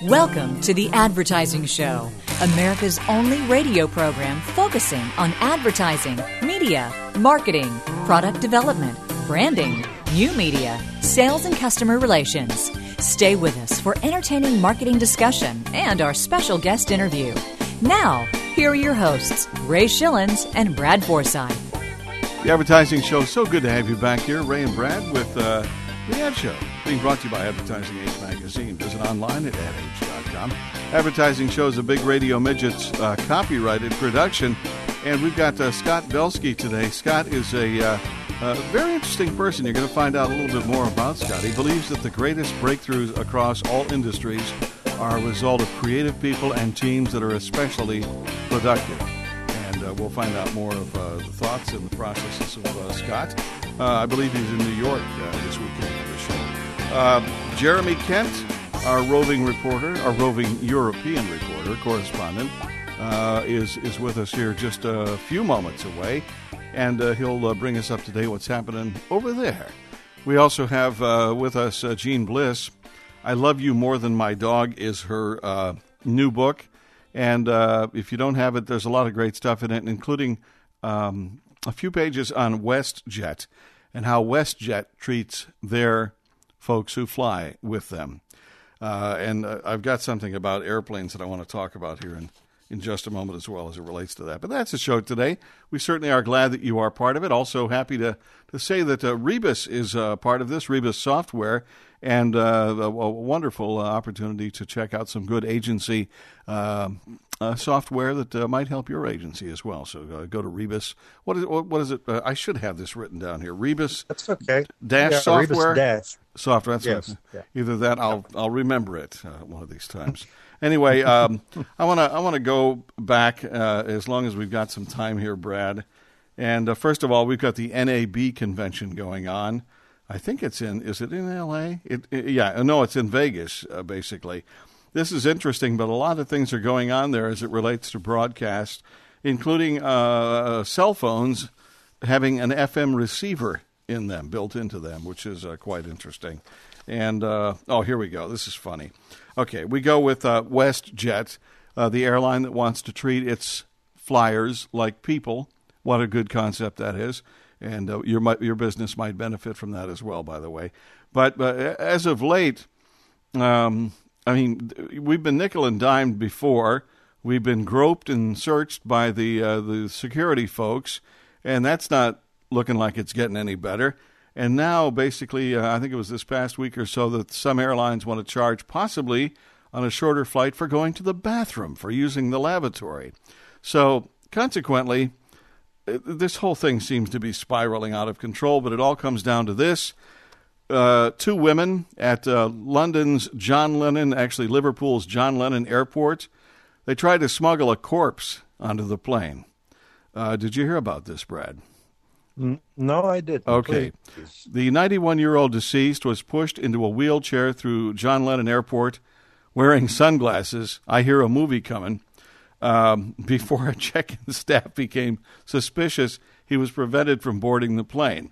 Welcome to The Advertising Show, America's only radio program focusing on advertising, media, marketing, product development, branding, new media, sales, and customer relations. Stay with us for entertaining marketing discussion and our special guest interview. Now, here are your hosts, Ray Schillens and Brad Forsythe. The Advertising Show, so good to have you back here, Ray and Brad, with The Ad Show, being brought to you by Advertising Age Magazine. Visit online at adage.com. Advertising Show is a Big Radio Midgets copyrighted production, and we've got Scott Belsky today. Scott is a very interesting person. You're going to find out a little bit more about Scott. He believes that the greatest breakthroughs across all industries are a result of creative people and teams that are especially productive. And we'll find out more of the thoughts and the processes of Scott. I believe he's in New York this weekend for the show. Jeremy Kent, our roving reporter, our roving European reporter, correspondent, is with us here just a few moments away, and he'll bring us up to date what's happening over there. We also have with us Jean Bliss. I Love You More Than My Dog is her new book, and if you don't have it, there's a lot of great stuff in it, including a few pages on WestJet and how WestJet treats their folks who fly with them. And I've got something about airplanes that I want to talk about here in just a moment as well as it relates to that. But that's the show today. We certainly are glad that you are part of it. Also happy to say that Rebus is part of this, Rebus Software, and a wonderful opportunity to check out some good agency software that might help your agency as well. So go to Rebus. What is it? I should have this written down here. Rebus. That's okay. Software. Rebus dash. Software. That's yes. Right. Yeah. Either that, I'll remember it one of these times. Anyway, I want to go back as long as we've got some time here, Brad. And first of all, we've got the NAB convention going on. I think is it in L.A.? It's in Vegas, basically. This is interesting, but a lot of things are going on there as it relates to broadcast, including cell phones having an FM receiver in them, built into them, which is quite interesting. And, here we go. This is funny. Okay, we go with WestJet, the airline that wants to treat its flyers like people. What a good concept that is. And your business might benefit from that as well, by the way. But as of late, we've been nickel and dimed before. We've been groped and searched by the security folks, and that's not looking like it's getting any better. And now, basically, I think it was this past week or so that some airlines want to charge, possibly on a shorter flight, for going to the bathroom, for using the lavatory. So, consequently, this whole thing seems to be spiraling out of control, but it all comes down to this. Two women at London's John Lennon, actually Liverpool's John Lennon Airport, they tried to smuggle a corpse onto the plane. Did you hear about this, Brad? No, I didn't. Okay. Please. The 91-year-old deceased was pushed into a wheelchair through John Lennon Airport wearing sunglasses. I hear a movie coming. Before a check-in staff became suspicious, he was prevented from boarding the plane.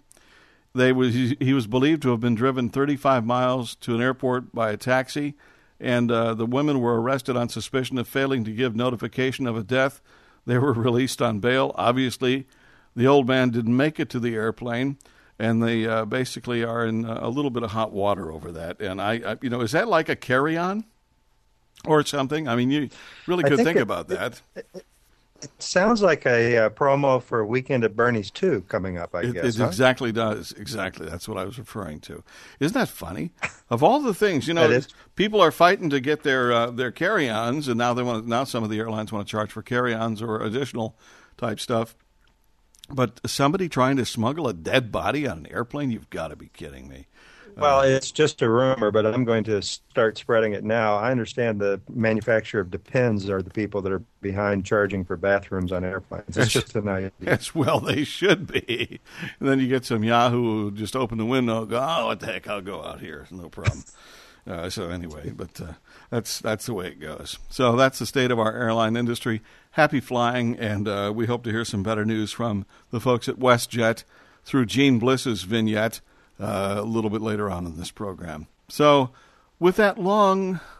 He was believed to have been driven 35 miles to an airport by a taxi, and the women were arrested on suspicion of failing to give notification of a death. They were released on bail. Obviously, the old man didn't make it to the airplane, and they basically are in a little bit of hot water over that. And is that like a carry-on? Or something. I mean, you really could think about that. It sounds like a promo for Weekend at Bernie's 2 coming up, I guess. It exactly does. Exactly. That's what I was referring to. Isn't that funny? Of all the things, people are fighting to get their carry-ons, and now some of the airlines want to charge for carry-ons or additional type stuff. But somebody trying to smuggle a dead body on an airplane? You've got to be kidding me. Well, it's just a rumor, but I'm going to start spreading it now. I understand the manufacturer of Depends are the people that are behind charging for bathrooms on airplanes. It's just an idea. Yes, well, they should be. And then you get some Yahoo who just open the window and go, oh, what the heck, I'll go out here. No problem. So anyway, but that's the way it goes. So that's the state of our airline industry. Happy flying, and we hope to hear some better news from the folks at WestJet through Jean Bliss's vignette a little bit later on in this program. So with that long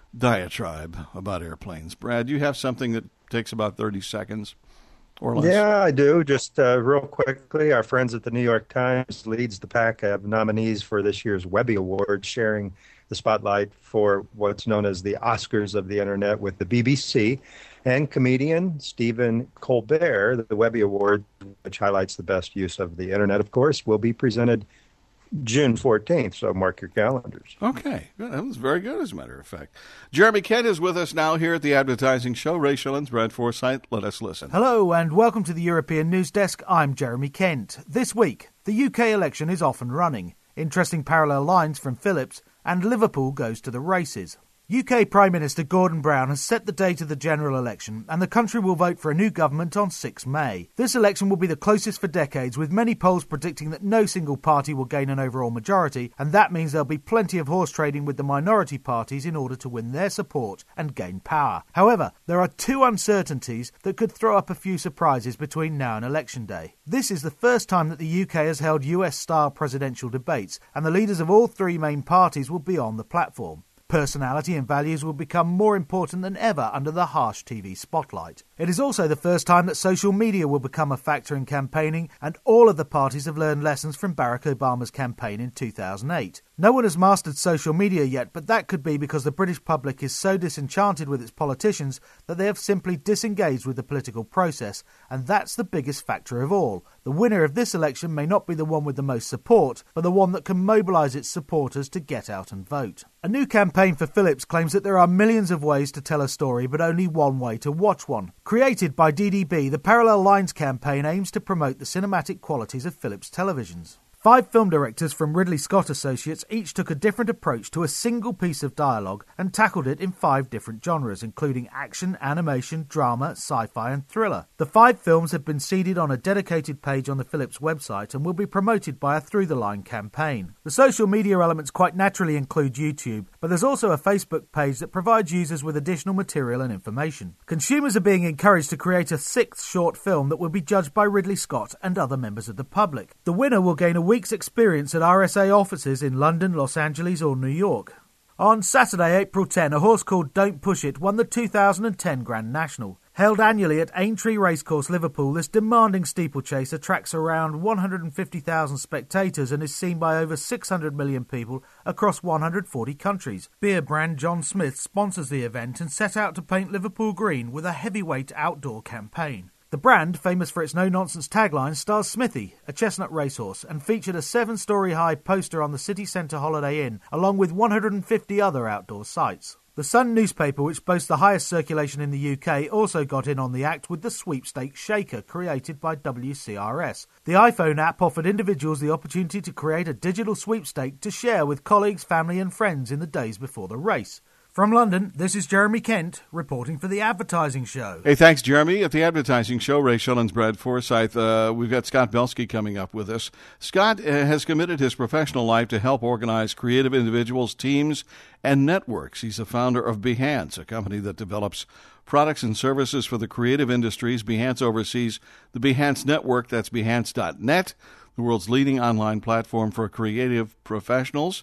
diatribe about airplanes. Brad, you have something that takes about 30 seconds or less? Yeah, I do. Just real quickly, our friends at the New York Times leads the pack of nominees for this year's Webby Award, sharing the spotlight for what's known as the Oscars of the Internet with the BBC. And comedian Stephen Colbert, the Webby Award, which highlights the best use of the Internet, of course, will be presented June 14th, so mark your calendars. Okay, good. That was very good, as a matter of fact. Jeremy Kent is with us now here at the Advertising Show. Ray Schillens, Brad Forsythe, let us listen. Hello, and welcome to the European News Desk. I'm Jeremy Kent. This week, the UK election is off and running. Interesting parallel lines from Philips, and Liverpool goes to the races. UK Prime Minister Gordon Brown has set the date of the general election, and the country will vote for a new government on 6 May. This election will be the closest for decades, with many polls predicting that no single party will gain an overall majority, and that means there'll be plenty of horse trading with the minority parties in order to win their support and gain power. However, there are 2 uncertainties that could throw up a few surprises between now and Election Day. This is the first time that the UK has held US-style presidential debates, and the leaders of all 3 main parties will be on the platform. Personality and values will become more important than ever under the harsh TV spotlight. It is also the first time that social media will become a factor in campaigning, and all of the parties have learned lessons from Barack Obama's campaign in 2008. No one has mastered social media yet, but that could be because the British public is so disenchanted with its politicians that they have simply disengaged with the political process, and that's the biggest factor of all. The winner of this election may not be the one with the most support, but the one that can mobilise its supporters to get out and vote. A new campaign for Philips claims that there are millions of ways to tell a story, but only one way to watch one. Created by DDB, the Parallel Lines campaign aims to promote the cinematic qualities of Philips televisions. 5 film directors from Ridley Scott Associates each took a different approach to a single piece of dialogue and tackled it in 5 different genres, including action, animation, drama, sci-fi and thriller. The 5 films have been seeded on a dedicated page on the Philips website and will be promoted by a Through the Line campaign. The social media elements quite naturally include YouTube, but there's also a Facebook page that provides users with additional material and information. Consumers are being encouraged to create a 6th short film that will be judged by Ridley Scott and other members of the public. The winner will gain a week's experience at RSA offices in London, Los Angeles or New York. On Saturday, April 10, a horse called Don't Push It won the 2010 Grand National. Held annually at Aintree Racecourse, Liverpool, this demanding steeplechase attracts around 150,000 spectators and is seen by over 600 million people across 140 countries. Beer brand John Smith sponsors the event and set out to paint Liverpool green with a heavyweight outdoor campaign. The brand, famous for its no-nonsense tagline, stars Smithy, a chestnut racehorse, and featured a 7-storey-high poster on the city centre Holiday Inn, along with 150 other outdoor sites. The Sun newspaper, which boasts the highest circulation in the UK, also got in on the act with the Sweepstakes Shaker, created by WCRS. The iPhone app offered individuals the opportunity to create a digital sweepstake to share with colleagues, family and friends in the days before the race. From London, this is Jeremy Kent, reporting for The Advertising Show. Hey, thanks, Jeremy. At The Advertising Show, Ray Schillens, Brad Forsythe, we've got Scott Belsky coming up with us. Scott has committed his professional life to help organize creative individuals, teams, and networks. He's the founder of Behance, a company that develops products and services for the creative industries. Behance oversees the Behance Network, that's Behance.net, the world's leading online platform for creative professionals.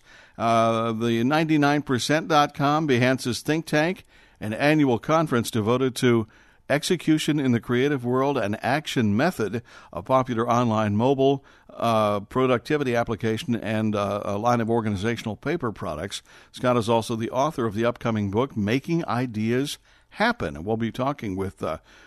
The 99%.com, Behance's think tank, an annual conference devoted to execution in the creative world and action method, a popular online mobile productivity application, and a line of organizational paper products. Scott is also the author of the upcoming book, Making Ideas Happen. And we'll be talking with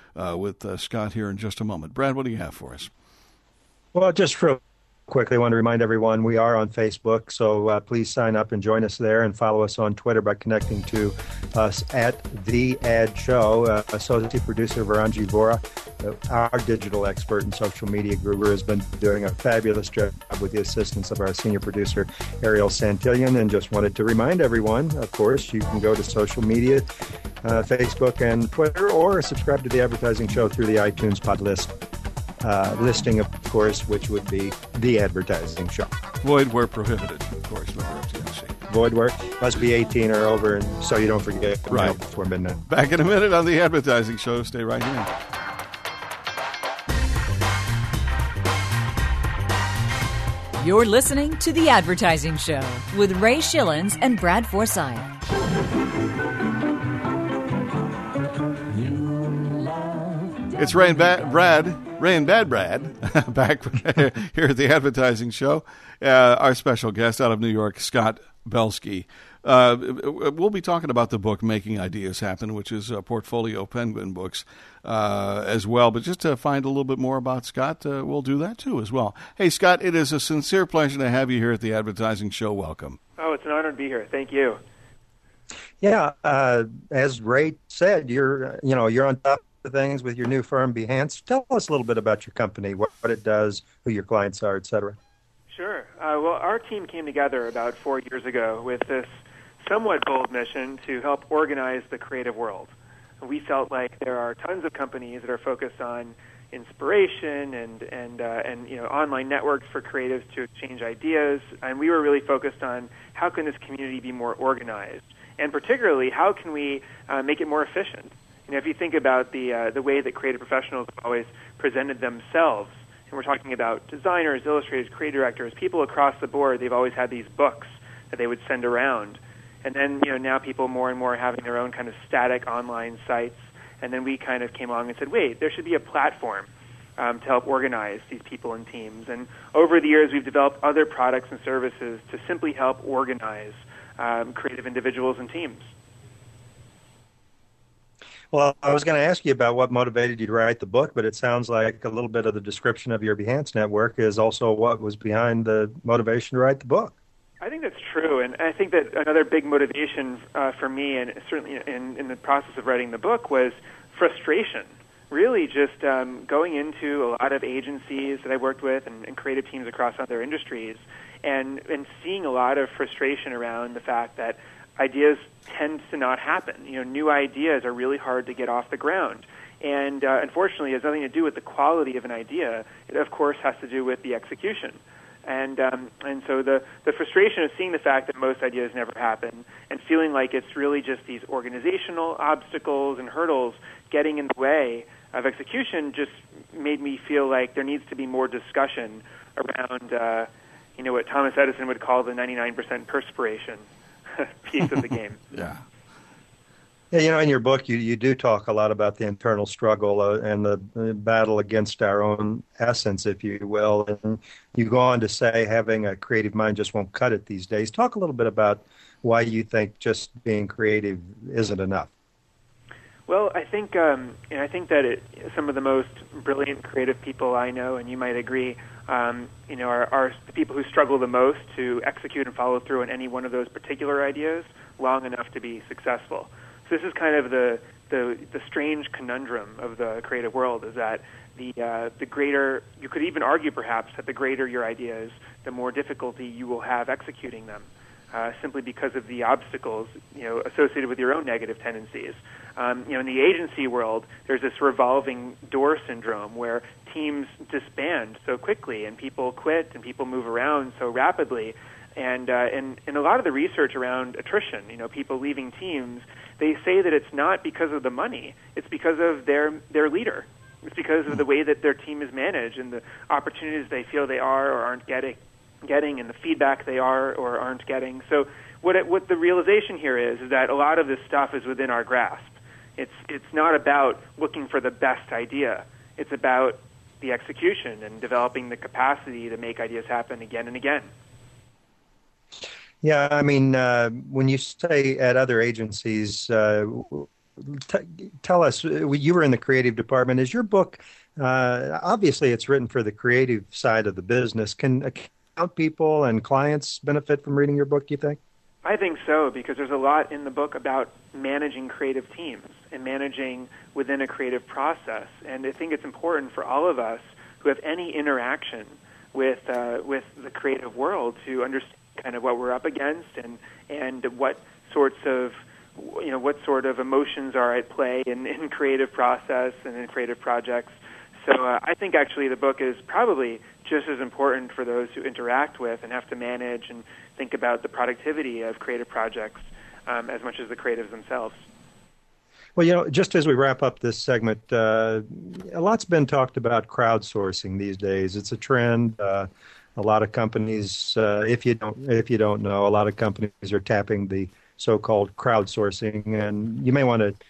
Scott here in just a moment. Brad, what do you have for us? Well, just real quickly, I want to remind everyone we are on Facebook, so please sign up and join us there, and follow us on Twitter by connecting to us at The Ad Show. Associate producer Varanji Vora, our digital expert and social media guru, has been doing a fabulous job with the assistance of our senior producer Ariel Santillan, and just wanted to remind everyone, of course, you can go to social media, Facebook and Twitter, or subscribe to The Advertising Show through the iTunes pod listing, of course, which would be The Advertising Show. Void where prohibited, of course, member FDIC. Void where must be 18 or over, and so you don't forget right before midnight. Back in a minute on The Advertising Show. Stay right here. You're listening to The Advertising Show with Ray Schillens and Brad Forsythe. It's Ray and Bad Brad, back here at the Advertising Show. Our special guest out of New York, Scott Belsky. We'll be talking about the book Making Ideas Happen, which is Portfolio Penguin Books as well. But just to find a little bit more about Scott, we'll do that too as well. Hey, Scott, it is a sincere pleasure to have you here at the Advertising Show. Welcome. Oh, it's an honor to be here. Thank you. Yeah, as Ray said, you're on top of things with your new firm, Behance. Tell us a little bit about your company, what it does, who your clients are, et cetera. Sure. Well, our team came together about 4 years ago with this somewhat bold mission to help organize the creative world. We felt like there are tons of companies that are focused on inspiration and online networks for creatives to exchange ideas, and we were really focused on how can this community be more organized, and particularly how can we make it more efficient. If you think about the way that creative professionals have always presented themselves, and we're talking about designers, illustrators, creative directors, people across the board, they've always had these books that they would send around. And then, now people more and more are having their own kind of static online sites. And then we kind of came along and said, wait, there should be a platform to help organize these people and teams. And over the years, we've developed other products and services to simply help organize creative individuals and teams. Well, I was going to ask you about what motivated you to write the book, but it sounds like a little bit of the description of your Behance network is also what was behind the motivation to write the book. I think that's true, and I think that another big motivation for me, and certainly in the process of writing the book, was frustration. Really just going into a lot of agencies that I worked with and creative teams across other industries and seeing a lot of frustration around the fact that ideas tend to not happen. New ideas are really hard to get off the ground. And unfortunately, it has nothing to do with the quality of an idea. It, of course, has to do with the execution. And so the frustration of seeing the fact that most ideas never happen and feeling like it's really just these organizational obstacles and hurdles getting in the way of execution just made me feel like there needs to be more discussion around, what Thomas Edison would call the 99% perspiration piece of the game. Yeah. Yeah, in your book, you do talk a lot about the internal struggle and the battle against our own essence, if you will. And you go on to say having a creative mind just won't cut it these days. Talk a little bit about why you think just being creative isn't enough. Well, I think that some of the most brilliant creative people I know, and you might agree, are the people who struggle the most to execute and follow through on any one of those particular ideas long enough to be successful. So this is kind of the strange conundrum of the creative world, is that the greater, you could even argue perhaps that the greater your ideas, the more difficulty you will have executing them, simply because of the obstacles associated with your own negative tendencies. In the agency world, there's this revolving door syndrome where teams disband so quickly and people quit and people move around so rapidly. And a lot of the research around attrition, people leaving teams, they say that it's not because of the money. It's because of their leader. It's because of the way that their team is managed and the opportunities they feel they are or aren't getting and the feedback they are or aren't getting. So what the realization here is that a lot of this stuff is within our grasp. It's not about looking for the best idea. It's about the execution and developing the capacity to make ideas happen again and again. Yeah, I mean, when you say at other agencies, tell us, you were in the creative department. Is your book, obviously it's written for the creative side of the business. Can account people and clients benefit from reading your book, you think? I think so, because there's a lot in the book about managing creative teams and managing within a creative process. And I think it's important for all of us who have any interaction with the creative world to understand kind of what we're up against and what sorts of emotions are at play in creative process and in creative projects. So I think actually the book is probably just as important for those who interact with and have to manage and think about the productivity of creative projects as much as the creatives themselves. Well, just as we wrap up this segment, a lot's been talked about crowdsourcing these days. It's a trend. A lot of companies, if you don't know, a lot of companies are tapping the so-called crowdsourcing, and you may want to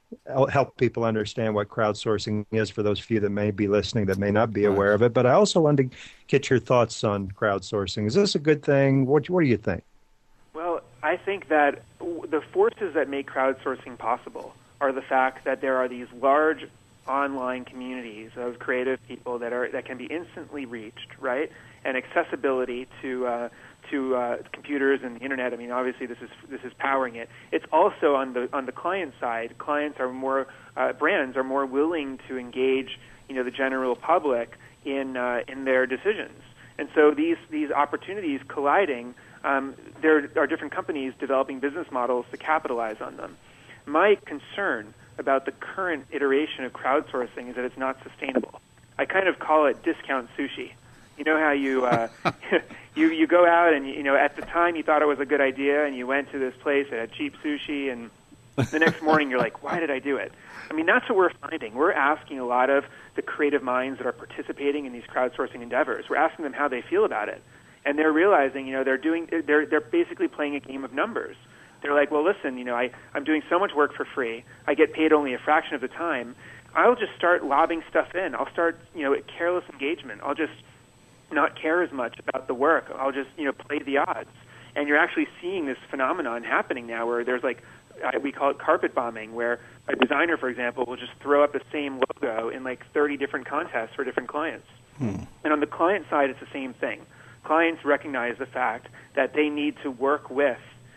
help people understand what crowdsourcing is for those few that may be listening that may not be aware of it. But I also wanted to get your thoughts on crowdsourcing. Is this a good thing? What do you think? Well, I think that the forces that make crowdsourcing possible are the fact that there are these large online communities of creative people that can be instantly reached, right? And accessibility to computers and the internet. I mean, obviously, this is powering it. It's also on the client side. Clients are more brands are more willing to engage, the general public in their decisions. And so these opportunities colliding, there are different companies developing business models to capitalize on them. My concern about the current iteration of crowdsourcing is that it's not sustainable. I kind of call it discount sushi. You know how you you go out and at the time you thought it was a good idea and you went to this place that had cheap sushi, and the next morning you're like, why did I do it? I mean, that's what we're finding. We're asking a lot of the creative minds that are participating in these crowdsourcing endeavors. We're asking them how they feel about it, and they're realizing they're basically playing a game of numbers. They're like, well, listen, I'm doing so much work for free. I get paid only a fraction of the time. I'll just start lobbing stuff in. I'll start, careless engagement. I'll just not care as much about the work. I'll just, play the odds. And you're actually seeing this phenomenon happening now where there's we call it carpet bombing, where a designer, for example, will just throw up the same logo in 30 different contests for different clients. And on the client side, it's the same thing. Clients recognize the fact that they need to work with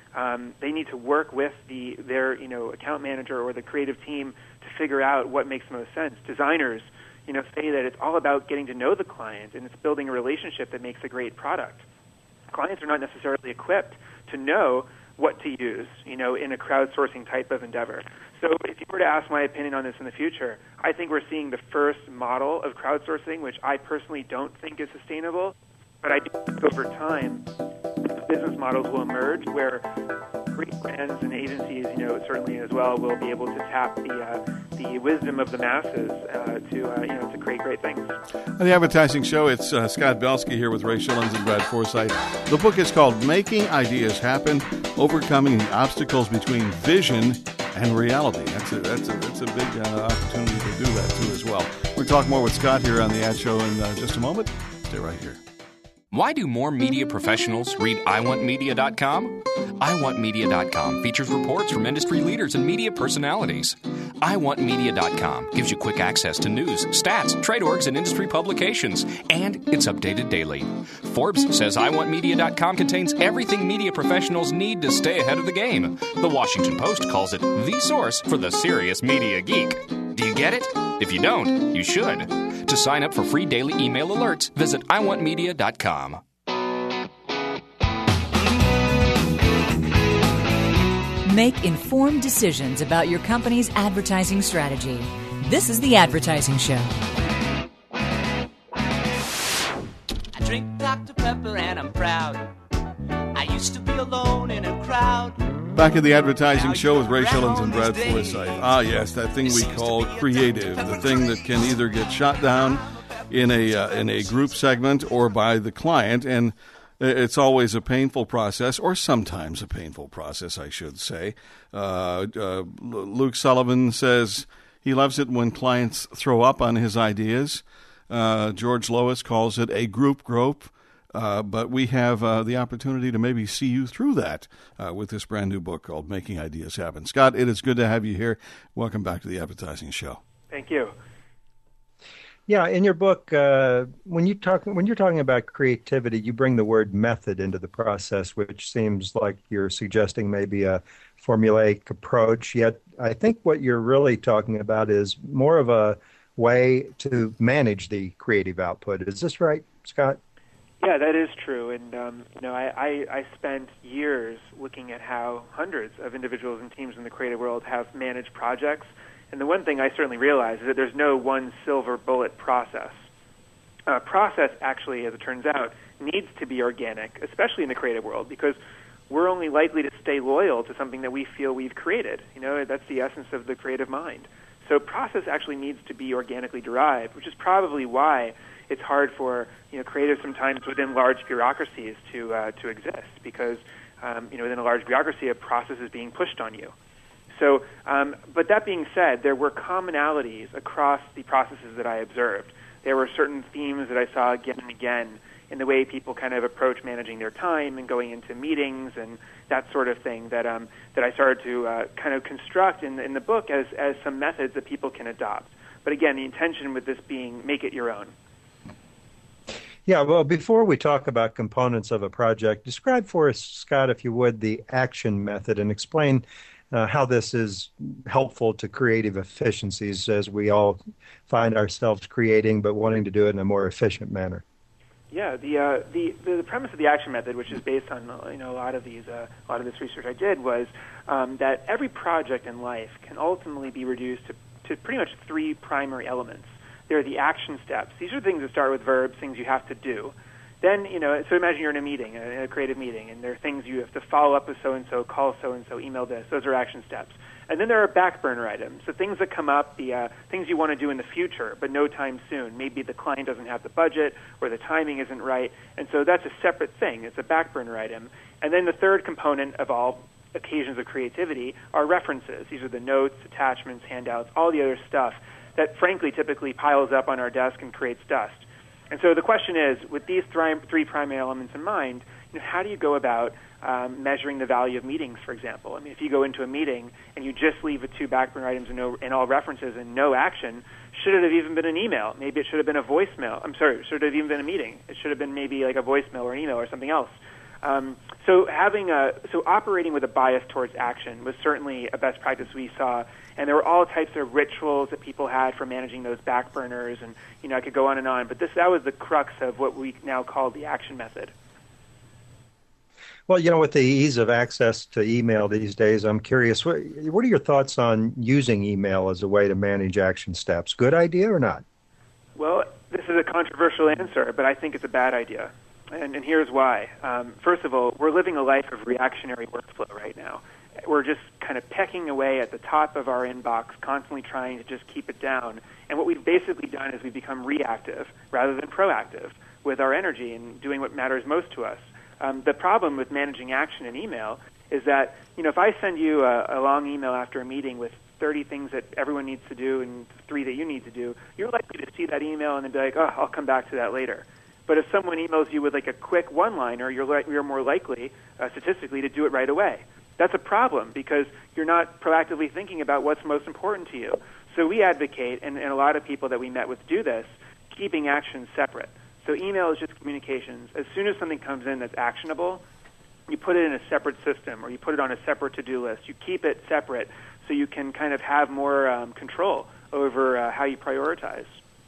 their account manager or the creative team to figure out what makes the most sense. Designers, say that it's all about getting to know the client and it's building a relationship that makes a great product. Clients are not necessarily equipped to know what to use, in a crowdsourcing type of endeavor. So if you were to ask my opinion on this in the future, I think we're seeing the first model of crowdsourcing, which I personally don't think is sustainable, but I do think over time business models will emerge where great brands and agencies, certainly as well, will be able to tap the wisdom of the masses to create great things. On the Advertising Show, it's Scott Belsky here with Ray Schillens and Brad Forsythe. The book is called Making Ideas Happen, Overcoming the Obstacles Between Vision and Reality. That's a big opportunity to do that, too, as well. We'll talk more with Scott here on the Ad Show in just a moment. Stay right here. Why do more media professionals read iWantMedia.com? iWantMedia.com features reports from industry leaders and media personalities. iWantMedia.com gives you quick access to news, stats, trade orgs, and industry publications, and it's updated daily. Forbes says iWantMedia.com contains everything media professionals need to stay ahead of the game. The Washington Post calls it the source for the serious media geek. Do you get it? If you don't, you should. To sign up for free daily email alerts, visit iWantMedia.com. Make informed decisions about your company's advertising strategy. This is The Advertising Show. I drink Dr. Pepper and I'm proud. I used to be alone in a crowd. Back at the Advertising Show with Ray Schillens and Brad Forsythe. Ah, yes, that thing we call creative, the thing that can either get shot down in a group segment or by the client, and it's always a painful process, or sometimes a painful process, I should say. Luke Sullivan says he loves it when clients throw up on his ideas. George Lois calls it a group grope. But we have the opportunity to maybe see you through that with this brand new book called Making Ideas Happen. Scott, it is good to have you here. Welcome back to the Advertising Show. Thank you. Yeah, in your book, when you're talking about creativity, you bring the word method into the process, which seems like you're suggesting maybe a formulaic approach. Yet, I think what you're really talking about is more of a way to manage the creative output. Is this right, Scott? Yeah, that is true. And, I spent years looking at how hundreds of individuals and teams in the creative world have managed projects. And the one thing I certainly realize is that there's no one silver bullet process. Process actually, as it turns out, needs to be organic, especially in the creative world, because we're only likely to stay loyal to something that we feel we've created. That's the essence of the creative mind. So process actually needs to be organically derived, which is probably why it's hard for creatives sometimes within large bureaucracies to exist, because within a large bureaucracy, a process is being pushed on you. So, but that being said, there were commonalities across the processes that I observed. There were certain themes that I saw again and again in the way people kind of approach managing their time and going into meetings and that sort of thing that I started to kind of construct in the book as some methods that people can adopt. But again, the intention with this being make it your own. Yeah, well, before we talk about components of a project, describe for us, Scott, if you would, the action method and explain how this is helpful to creative efficiencies as we all find ourselves creating but wanting to do it in a more efficient manner. Yeah, the premise of the action method, which is based on a lot of this research I did, was that every project in life can ultimately be reduced to pretty much three primary elements. There are the action steps. These are things that start with verbs, things you have to do. Then, so imagine you're in a meeting, a creative meeting, and there are things you have to follow up with so-and-so, call so-and-so, email this. Those are action steps. And then there are back burner items, so things that come up, the things you want to do in the future, but no time soon. Maybe the client doesn't have the budget or the timing isn't right, and so that's a separate thing. It's a back burner item. And then the third component of all occasions of creativity are references. These are the notes, attachments, handouts, all the other stuff that, frankly, typically piles up on our desk and creates dust. And so the question is, with these three primary elements in mind, how do you go about measuring the value of meetings, for example? I mean, if you go into a meeting and you just leave with two backburner items and all references and no action, should it have even been an email? Maybe it should have been a voicemail. I'm sorry, should it have even been a meeting? It should have been maybe like a voicemail or an email or something else. So operating with a bias towards action was certainly a best practice we saw, and there were all types of rituals that people had for managing those back burners, and I could go on, but that was the crux of what we now call the action method. Well, with the ease of access to email these days, I'm curious, what are your thoughts on using email as a way to manage action steps? Good idea or not? Well, this is a controversial answer, but I think it's a bad idea. And here's why. First of all, we're living a life of reactionary workflow right now. We're just kind of pecking away at the top of our inbox, constantly trying to just keep it down. And what we've basically done is we've become reactive rather than proactive with our energy and doing what matters most to us. The problem with managing action in email is that, if I send you a long email after a meeting with 30 things that everyone needs to do and 3 that you need to do, you're likely to see that email and then be like, oh, I'll come back to that later. But if someone emails you with like a quick one-liner, you're more likely, statistically, to do it right away. That's a problem because you're not proactively thinking about what's most important to you. So we advocate, and a lot of people that we met with do this, keeping actions separate. So email is just communications. As soon as something comes in that's actionable, you put it in a separate system or you put it on a separate to-do list. You keep it separate so you can kind of have more control over how you prioritize.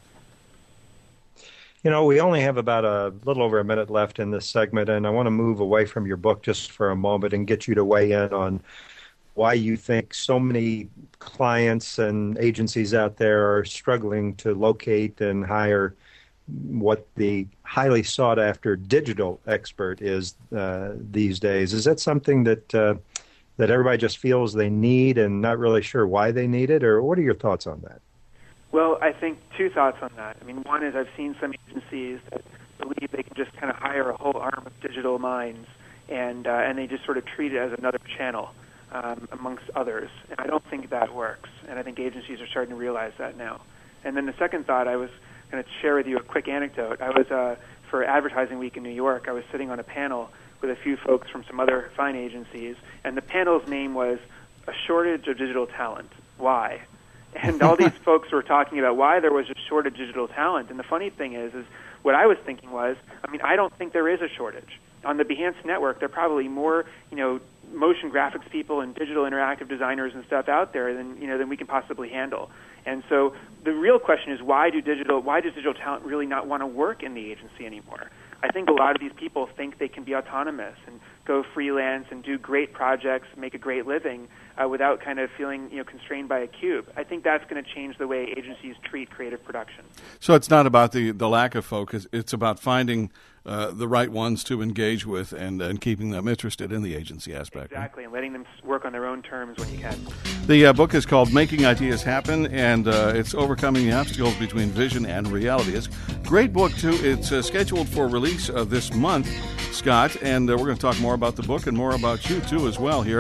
We only have about a little over a minute left in this segment, and I want to move away from your book just for a moment and get you to weigh in on why you think so many clients and agencies out there are struggling to locate and hire what the highly sought-after digital expert is these days. Is that something that everybody just feels they need and not really sure why they need it, or what are your thoughts on that? Well, I think 2 thoughts on that. I mean, one is I've seen some agencies that believe they can just kind of hire a whole arm of digital minds, and they just sort of treat it as another channel amongst others. And I don't think that works, and I think agencies are starting to realize that now. And then the second thought, I was going to share with you a quick anecdote. I was, for Advertising Week in New York, I was sitting on a panel with a few folks from some other fine agencies, and the panel's name was A Shortage of Digital Talent. Why? And all these folks were talking about why there was a shortage of digital talent. And the funny thing is what I was thinking was, I don't think there is a shortage. On the Behance network, there are probably more, motion graphics people and digital interactive designers and stuff out there than we can possibly handle. And so the real question is, why does digital talent really not want to work in the agency anymore? I think a lot of these people think they can be autonomous and go freelance and do great projects, make a great living without kind of feeling constrained by a cube. I think that's going to change the way agencies treat creative production. So it's not about the lack of focus. It's about finding the right ones to engage with and keeping them interested in the agency aspect. Exactly, and letting them work on their own terms when you can. The book is called Making Ideas Happen, and it's overcoming the obstacles between vision and reality. It's a great book, too. It's scheduled for release this month, Scott, and we're going to talk more about the book and more about you, too, as well here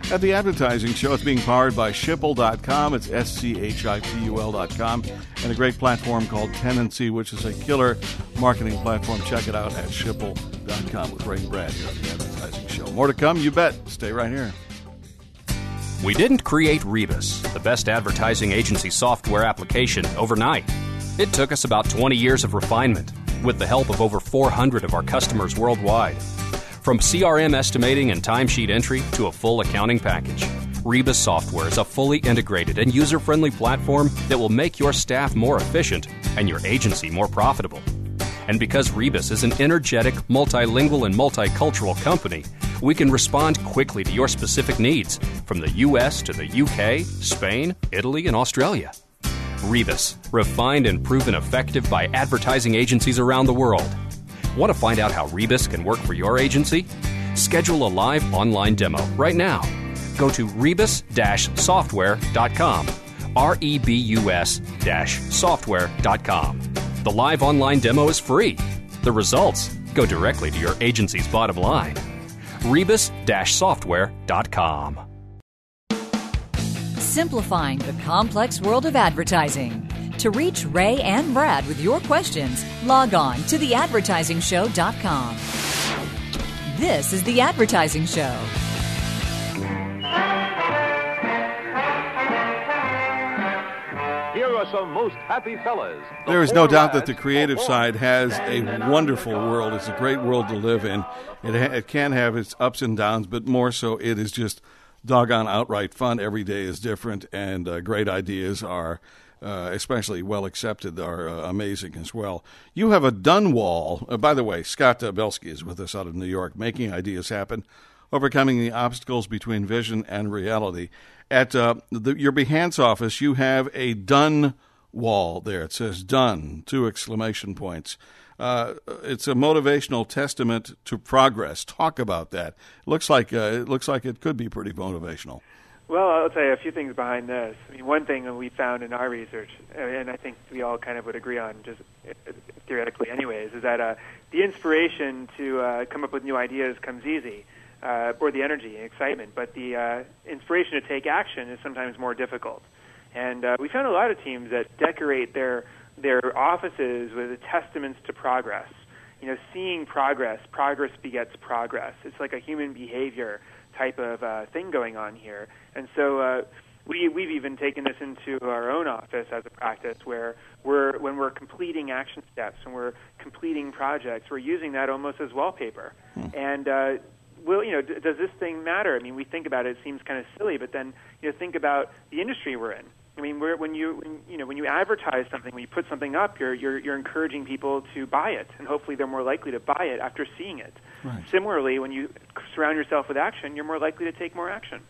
at the Advertising Show. It's being powered by Schipul.com. It's SCHIPUL.com, and a great platform called Tendency, which is a killer marketing platform. Check it out at Schipul.com with Ray and Brad here at the Advertising Show. More to come, you bet. Stay right here. We didn't create Rebus, the best advertising agency software application, overnight. It took us about 20 years of refinement, with the help of over 400 of our customers worldwide. From CRM estimating and timesheet entry to a full accounting package, Rebus software is a fully integrated and user-friendly platform that will make your staff more efficient and your agency more profitable. And because Rebus is an energetic, multilingual, and multicultural company, we can respond quickly to your specific needs, from the U.S. to the U.K., Spain, Italy, and Australia. Rebus, refined and proven effective by advertising agencies around the world. Want to find out how Rebus can work for your agency? Schedule a live online demo right now. Go to rebus-software.com, rebus-software.com. The live online demo is free. The results go directly to your agency's bottom line. rebus-software.com. Simplifying the complex world of advertising. To reach Ray and Brad with your questions, log on to theadvertisingshow.com. This is The Advertising Show. Here are some most happy fellas. There is no doubt that the creative side has a wonderful world. It's a great world to live in. It can have its ups and downs, but more so it is just doggone outright fun. Every day is different, and great ideas are, especially well accepted, are amazing as well. You have a done wall. By the way, Scott Belsky is with us out of New York, making ideas happen, overcoming the obstacles between vision and reality. At your Behance office, you have a done wall there. It says done, 2 exclamation points. It's a motivational testament to progress. Talk about that. It looks like it could be pretty motivational. Well, I'll tell you a few things behind this. I mean, one thing that we found in our research, and I think we all kind of would agree on, just theoretically anyways, is that the inspiration to come up with new ideas comes easy, or the energy and excitement, but the inspiration to take action is sometimes more difficult. And we found a lot of teams that decorate their offices with testaments to progress. You know, seeing progress begets progress. It's like a human behavior type of thing going on here. And so we've even taken this into our own office as a practice, where when we're completing action steps, when we're completing projects, we're using that almost as wallpaper. And does this thing matter? I mean, we think about it seems kind of silly, but then think about the industry we're in. I mean, when you advertise something, when you put something up, you're encouraging people to buy it, and hopefully they're more likely to buy it after seeing it. Right. Similarly, when you surround yourself with action, you're more likely to take more action.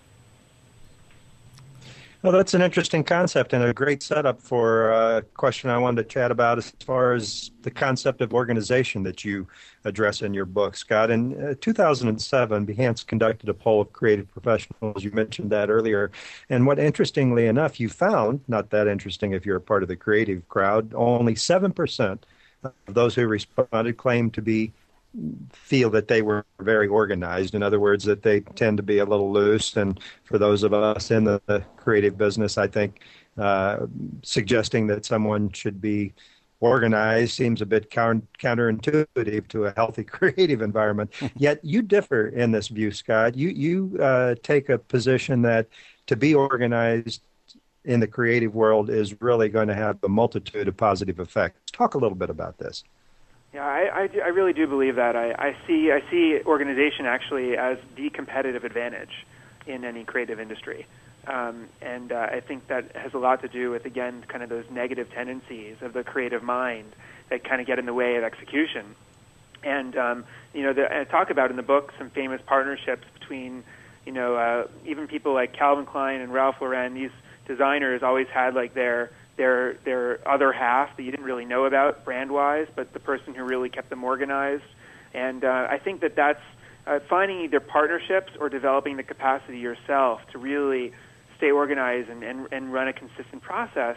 Well, that's an interesting concept and a great setup for a question I wanted to chat about as far as the concept of organization that you address in your book, Scott. In 2007, Behance conducted a poll of creative professionals. You mentioned that earlier. And what, interestingly enough, you found, not that interesting if you're a part of the creative crowd, only 7% of those who responded claimed to feel that they were very organized. In other words, that they tend to be a little loose. And for those of us in the creative business, I think suggesting that someone should be organized seems a bit counterintuitive to a healthy creative environment. Yet you differ in this view, Scott. You take a position that to be organized in the creative world is really going to have a multitude of positive effects. Talk a little bit about this. Yeah, I really do believe that. I see organization actually as the competitive advantage in any creative industry. And I think that has a lot to do with, again, kind of those negative tendencies of the creative mind that kind of get in the way of execution. And, I talk about in the book some famous partnerships between, even people like Calvin Klein and Ralph Lauren. These designers always had like their other half that you didn't really know about brand-wise, but the person who really kept them organized. And I think that's finding either partnerships or developing the capacity yourself to really stay organized and run a consistent process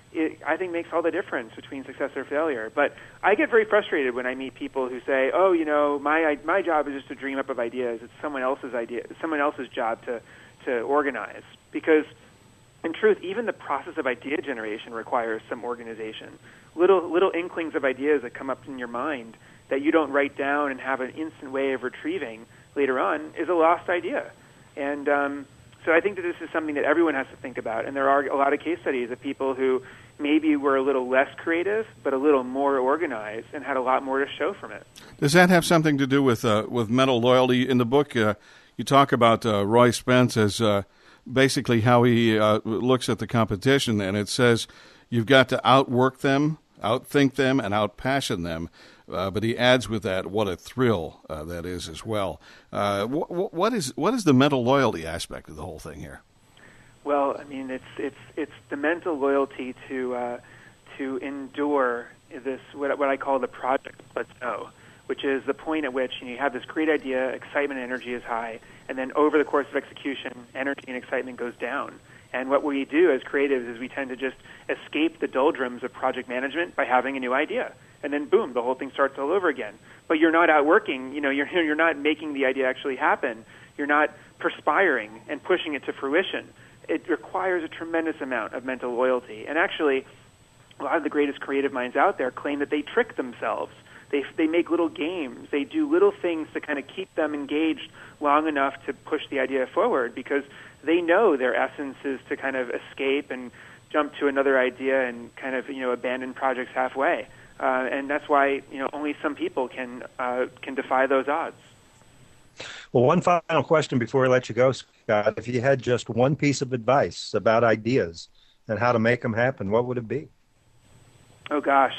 I think makes all the difference between success or failure. But I get very frustrated when I meet people who say, "Oh, my job is just to dream up of ideas. It's someone else's idea. It's someone else's job to organize." Because in truth, even the process of idea generation requires some organization. Little inklings of ideas that come up in your mind that you don't write down and have an instant way of retrieving later on is a lost idea. And so I think that this is something that everyone has to think about. And there are a lot of case studies of people who maybe were a little less creative, but a little more organized and had a lot more to show from it. Does that have something to do with mental loyalty? In the book, you talk about Roy Spence as basically how he looks at the competition, and it says you've got to outwork them, outthink them, and outpassion them. But he adds with that, what a thrill that is as well. What is the mental loyalty aspect of the whole thing here? Well, I mean, it's the mental loyalty to endure this what I call the project plateau, which is the point at which you have this great idea, excitement and energy is high, and then over the course of execution, energy and excitement goes down. And what we do as creatives is we tend to just escape the doldrums of project management by having a new idea. And then, boom, the whole thing starts all over again. But you're not outworking, you're not making the idea actually happen. You're not perspiring and pushing it to fruition. It requires a tremendous amount of mental loyalty. And actually, a lot of the greatest creative minds out there claim that they trick themselves. They make little games. They do little things to kind of keep them engaged long enough to push the idea forward, because they know their essence is to kind of escape and jump to another idea and kind of abandon projects halfway. And that's why only some people can defy those odds. Well, one final question before I let you go, Scott. If you had just one piece of advice about ideas and how to make them happen, what would it be? Oh gosh,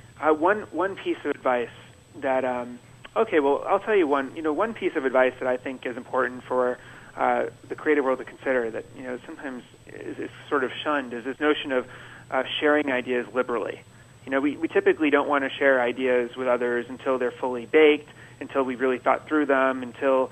one piece of advice that I'll tell you one piece of advice that I think is important for the creative world to consider that sometimes is sort of shunned is this notion of sharing ideas liberally. We typically don't want to share ideas with others until they're fully baked, until we've really thought through them, until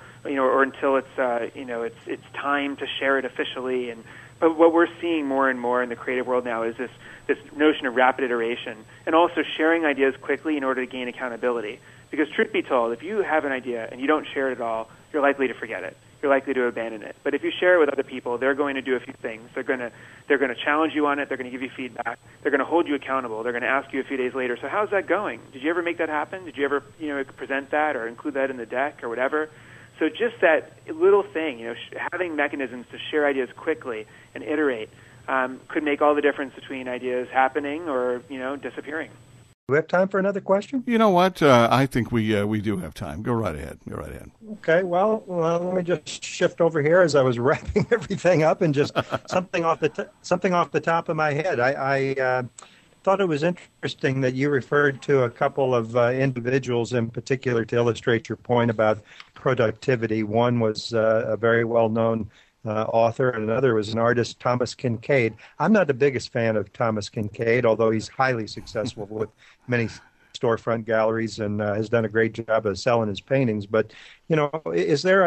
it's time to share it officially. But what we're seeing more and more in the creative world now is this notion of rapid iteration, and also sharing ideas quickly in order to gain accountability. Because truth be told, if you have an idea and you don't share it at all, you're likely to forget it. You're likely to abandon it. But if you share it with other people, they're going to do a few things. They're going to challenge you on it. They're going to give you feedback. They're going to hold you accountable. They're going to ask you a few days later, so how's that going? Did you ever make that happen? Did you ever present that or include that in the deck or whatever? So just that little thing, having mechanisms to share ideas quickly and iterate could make all the difference between ideas happening or disappearing. Do we have time for another question? You know what? I think we do have time. Go right ahead. Okay. Well, let me just shift over here as I was wrapping everything up, and just something off the top of my head. I thought it was interesting that you referred to a couple of individuals in particular to illustrate your point about productivity. One was a very well-known author, and another was an artist, Thomas Kinkade. I'm not the biggest fan of Thomas Kinkade, although he's highly successful with many storefront galleries and has done a great job of selling his paintings. But is there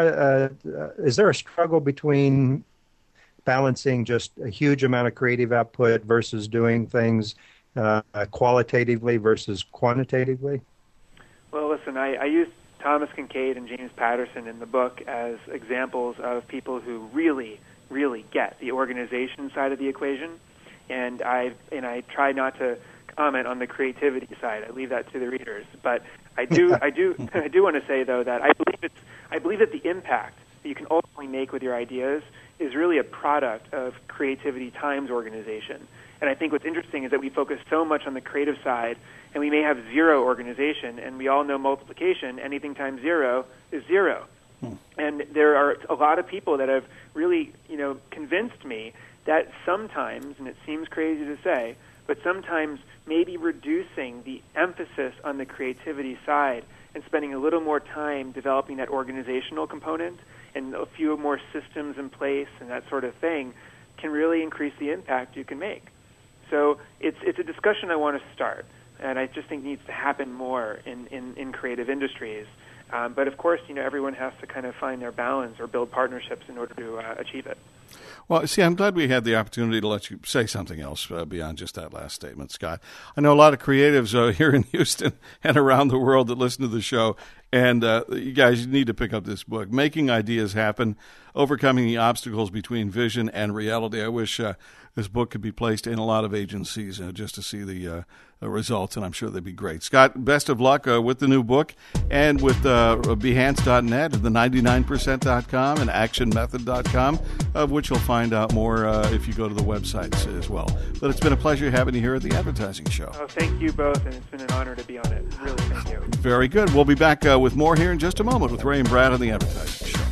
a struggle between balancing just a huge amount of creative output versus doing things qualitatively versus quantitatively? Well, listen, I use Thomas Kinkade and James Patterson in the book as examples of people who really, really get the organization side of the equation, and I try not to comment on the creativity side. I leave that to the readers. But I do want to say though that I believe that the impact that you can ultimately make with your ideas is really a product of creativity times organization. And I think what's interesting is that we focus so much on the creative side, and we may have zero organization, and we all know multiplication, anything times zero is zero. And there are a lot of people that have really, convinced me that sometimes, and it seems crazy to say, but sometimes maybe reducing the emphasis on the creativity side and spending a little more time developing that organizational component and a few more systems in place and that sort of thing can really increase the impact you can make. So it's a discussion I want to start, and I just think needs to happen more in creative industries. But of course, everyone has to kind of find their balance or build partnerships in order to achieve it. Well, see, I'm glad we had the opportunity to let you say something else beyond just that last statement, Scott. I know a lot of creatives here in Houston and around the world that listen to the show, and you guys need to pick up this book, Making Ideas Happen, Overcoming the Obstacles Between Vision and Reality. I wish this book could be placed in a lot of agencies just to see the results, and I'm sure they'd be great. Scott, best of luck with the new book and with Behance.net and the 99percent.com and actionmethod.com, of which you'll find out more if you go to the websites as well. But it's been a pleasure having you here at the Advertising Show. Oh, thank you both, and it's been an honor to be on it. Really, thank you. Very good. We'll be back with more here in just a moment with Ray and Brad on the Advertising Show.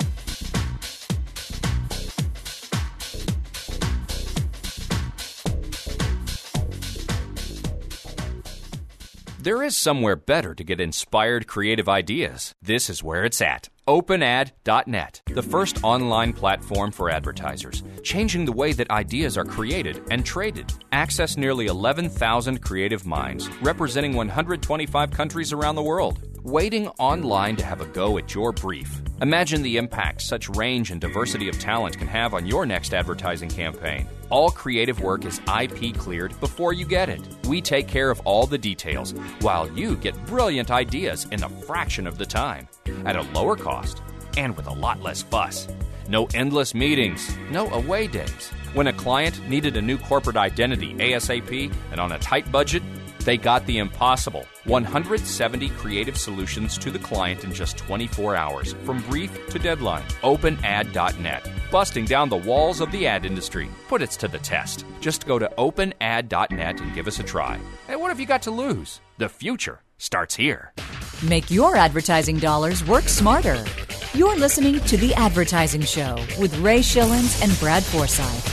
There is somewhere better to get inspired creative ideas. This is where it's at. OpenAd.net, the first online platform for advertisers, changing the way that ideas are created and traded. Access nearly 11,000 creative minds, representing 125 countries around the world, waiting online to have a go at your brief. Imagine the impact such range and diversity of talent can have on your next advertising campaign. All creative work is IP cleared before you get it. We take care of all the details, while you get brilliant ideas in a fraction of the time, at a lower cost, and with a lot less fuss. No endless meetings, no away days. When a client needed a new corporate identity ASAP and on a tight budget, they got the impossible. 170 creative solutions to the client in just 24 hours, from brief to deadline. OpenAd.net, busting down the walls of the ad industry. Put it to the test. Just go to OpenAd.net and give us a try. And what have you got to lose? The future starts here. Make your advertising dollars work smarter. You're listening to The Advertising Show with Ray Schillens and Brad Forsythe.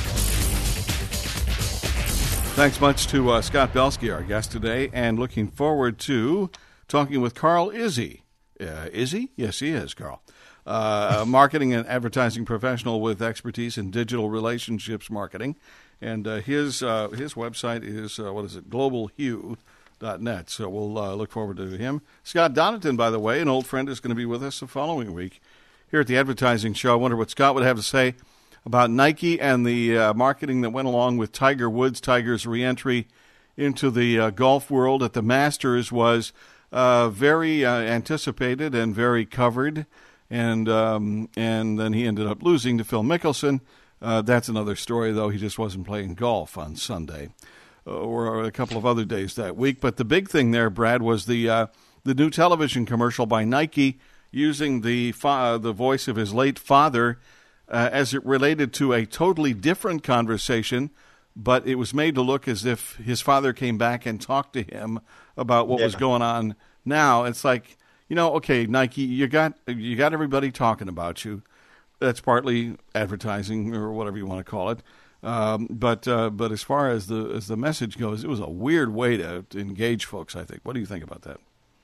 Thanks much to Scott Belsky, our guest today, and looking forward to talking with Carl Izzi. Izzi? Yes, he is, Carl. A marketing and advertising professional with expertise in digital relationships marketing. And his website is, globalhue.net. So we'll look forward to him. Scott Donaton, by the way, an old friend, is going to be with us the following week here at the Advertising Show. I wonder what Scott would have to say about Nike and the marketing that went along with Tiger Woods. Tiger's reentry into the golf world at the Masters was very anticipated and very covered, and then he ended up losing to Phil Mickelson. That's another story, though. He just wasn't playing golf on Sunday or a couple of other days that week. But the big thing there, Brad, was the new television commercial by Nike using the voice of his late father as it related to a totally different conversation, but it was made to look as if his father came back and talked to him about what was going on now. It's like, okay, Nike, you got everybody talking about you. That's partly advertising or whatever you want to call it. But as far as the message goes, it was a weird way to engage folks, I think. What do you think about that?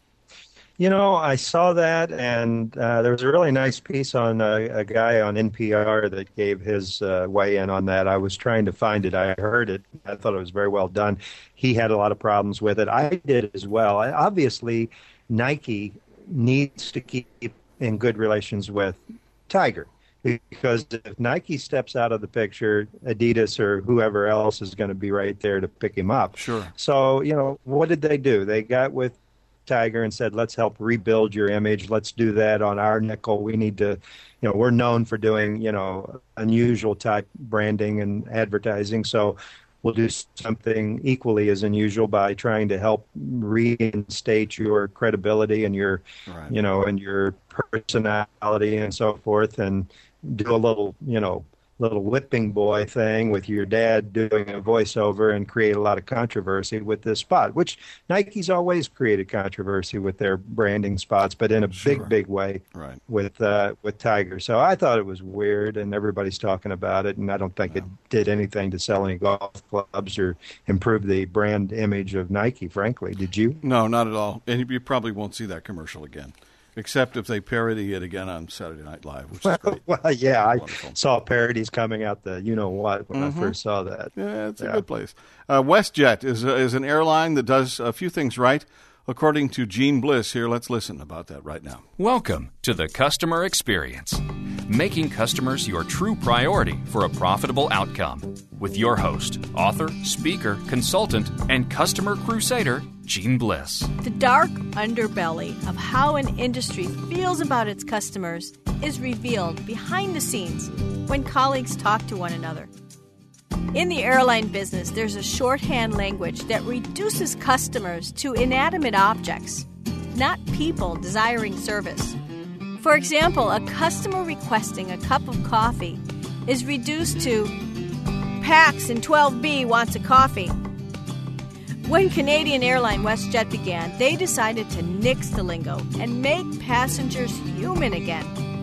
I saw that, and there was a really nice piece on a guy on NPR that gave his weigh in on that. I was trying to find it. I heard it. I thought it was very well done. He had a lot of problems with it. I did as well. Obviously, Nike needs to keep in good relations with Tiger, because if Nike steps out of the picture, Adidas or whoever else is going to be right there to pick him up. Sure. So, what did they do? They got with Tiger and said, let's help rebuild your image. Let's do that on our nickel. We need to, we're known for doing, unusual type branding and advertising. So we'll do something equally as unusual by trying to help reinstate your credibility and your, right, and your personality and so forth, and do a little, little whipping boy thing with your dad doing a voiceover and create a lot of controversy with this spot, which Nike's always created controversy with their branding spots, but in a big way, right, with Tiger. So I thought it was weird, and everybody's talking about it, and I don't think it did anything to sell any golf clubs or improve the brand image of Nike, frankly. Did you? No, not at all. And you probably won't see that commercial again, except if they parody it again on Saturday Night Live, which is great. Well, yeah, I saw parodies coming out the you-know-what when I first saw that. Yeah, it's a good place. WestJet is an airline that does a few things right, according to Gene Bliss here. Let's listen about that right now. Welcome to the customer experience. making customers your true priority for a profitable outcome. With your host, author, speaker, consultant, and customer crusader, Gene Bliss. The dark underbelly of how an industry feels about its customers is revealed behind the scenes when colleagues talk to one another. In the airline business, there's a shorthand language that reduces customers to inanimate objects, not people desiring service. For example, a customer requesting a cup of coffee is reduced to Pax in 12B wants a coffee. When Canadian airline WestJet began, they decided to nix the lingo and make passengers human again.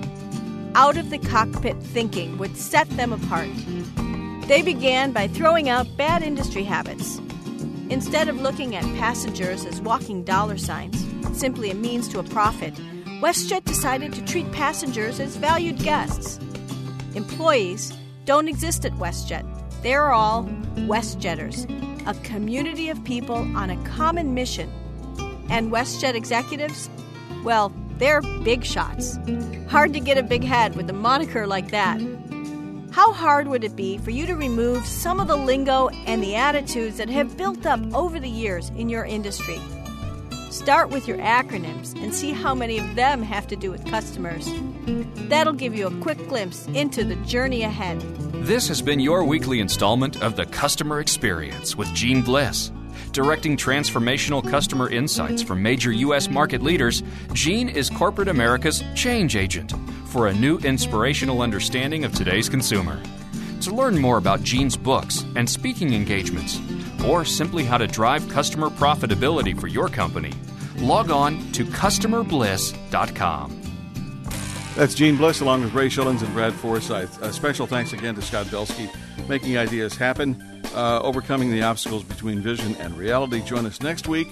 Out of the cockpit thinking would set them apart. They began by throwing out bad industry habits. Instead of looking at passengers as walking dollar signs, simply a means to a profit, WestJet decided to treat passengers as valued guests. Employees don't exist at WestJet. They're all WestJetters, a community of people on a common mission. And WestJet executives? Well, they're big shots. Hard to get a big head with a moniker like that. How hard would it be for you to remove some of the lingo and the attitudes that have built up over the years in your industry? Start with your acronyms and see how many of them have to do with customers. That'll give you a quick glimpse into the journey ahead. This has been your weekly installment of The Customer Experience with Gene Bliss. Directing transformational customer insights for major U.S. market leaders, Gene is corporate America's change agent for a new inspirational understanding of today's consumer. To learn more about Gene's books and speaking engagements, or simply how to drive customer profitability for your company, log on to customerbliss.com. That's Gene Bliss along with Ray Shillings and Brad Forsyth. A special thanks again to Scott Belsky, making ideas happen, overcoming the obstacles between vision and reality. Join us next week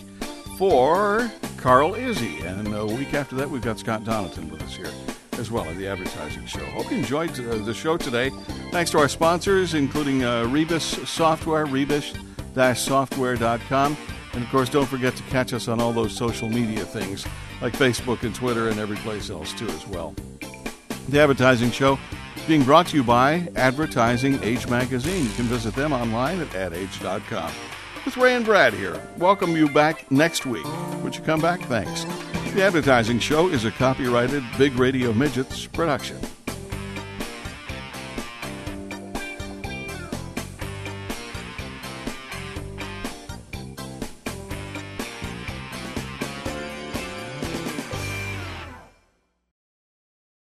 for Carl Izzy. And a week after that, we've got Scott Donaldson with us here as well at the Advertising Show. Hope you enjoyed the show today. Thanks to our sponsors, including Rebus Software, rebus-software.com. And, of course, don't forget to catch us on all those social media things like Facebook and Twitter and every place else, too, as well. The Advertising Show being brought to you by Advertising Age Magazine. You can visit them online at adage.com. With Ray and Brad here. Welcome you back next week. Would you come back? Thanks. The Advertising Show is a copyrighted Big Radio Midgets production.